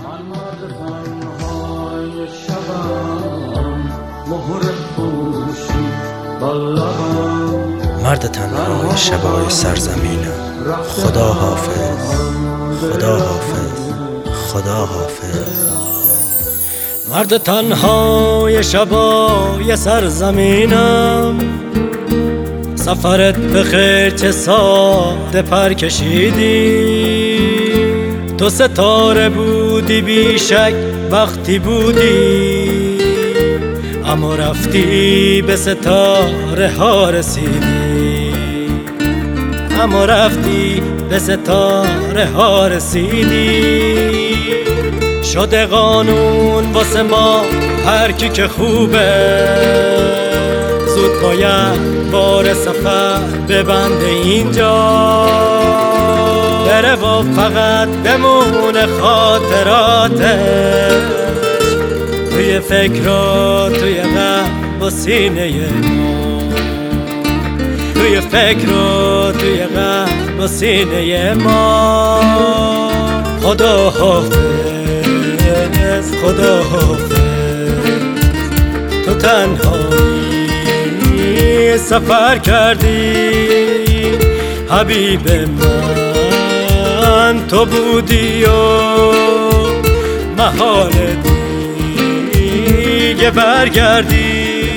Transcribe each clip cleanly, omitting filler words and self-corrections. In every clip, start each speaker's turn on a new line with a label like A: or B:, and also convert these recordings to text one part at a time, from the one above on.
A: من مرد تنهای شبم، مهر پوشی بلبم،
B: مرد تنهای شبای سرزمینم. خدا حافظ، خدا حافظ، خدا حافظ. مرد تنهای شبای سرزمینم، سفرت به خیر چه ساده پر کشیدی. تو ستاره بودی بیشک وقتی بودی، اما رفتی به ستاره ها رسیدی. اما رفتی به ستاره ها رسیدی. شده قانون واسه ما هر کی که خوبه، زود باید بار سفر ببنده اینجا. بره و فقط بمونه خاطراتش توی فکر و توی قلب و سینه ما. توی فکر و توی قلب و سینه ما. خدا حافظ، خدا حافظ. تو تنهایی سفر کردی حبیب من، تو بودی و محال دیگه برگردی.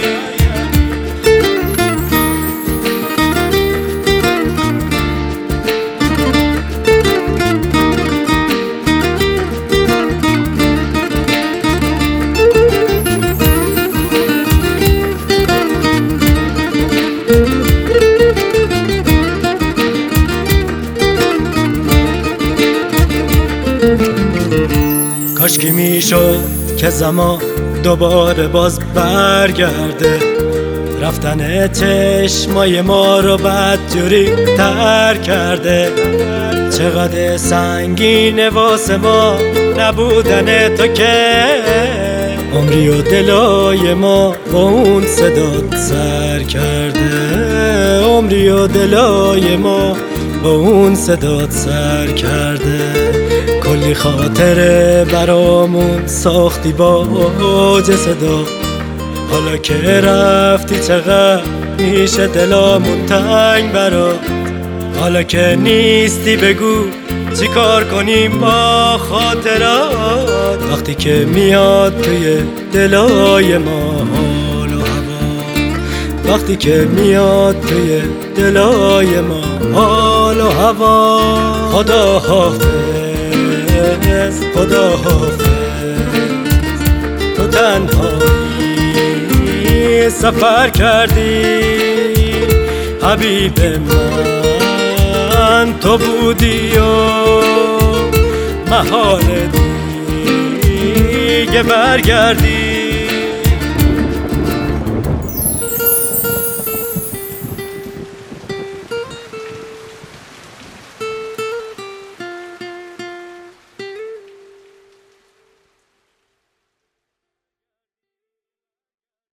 B: کاشکی میشد که زمان دوباره باز برگرده، رفتن چشمای ما رو بدجوری تر کرده. چقدر سنگینه واسه ما نبودن تو که عمری و دلای ما با اون صدات سر کرده. عمری و دلای ما با اون صدات سر کرده. کلی خاطره برامون ساختی با اوج صدا، حالا که رفتی چقدر میشه دلامون تنگ برات. حالا که نیستی بگو چی کار کنیم با خاطرات، وقتی که میاد توی دلای ما حال و هوا. وقتی که میاد توی دلای ما حال و هوا. خدا حافظ، خدا حافظ. تو تنهایی سفر کردی حبیب من، تو بودی و محال دیگه برگردی.